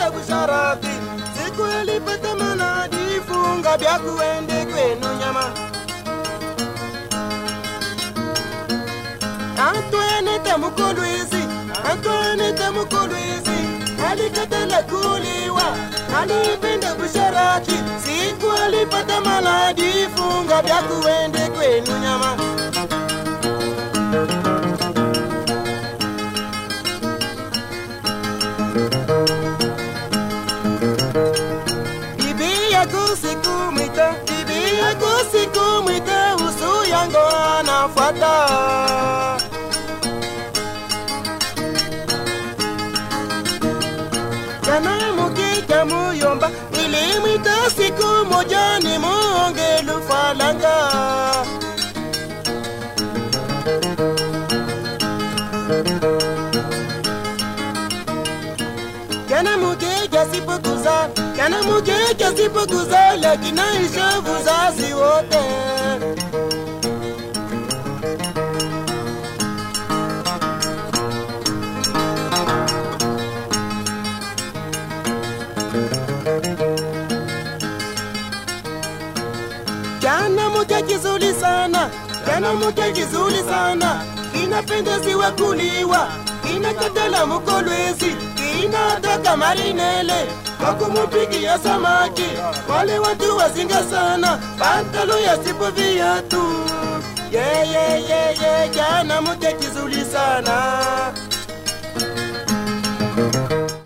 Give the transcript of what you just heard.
inapenda busharati. Siku ilipata manadi funga bya kuende kwenu nyama. Antoine Tamukuluizi alikatala kuliwa, alipenda busharati. Siku alipata maladi funga bya kuende kwenu nyama. Bibi yako siku mwita usu yango anafuata. Jana mukika muyomba nilimwita siku moja ni muonge lufalanga. Kana mukika sipokuza lakini ishavu zazi wote. Kana mukika kizuri sana, inapendeziwa kuliwa, inakatala Mukolwezi, inataka marinele wakumupigia samaki. Wale watu wazinga sana, pantalo ya sipo viatu. Kana mukika kizuri sana.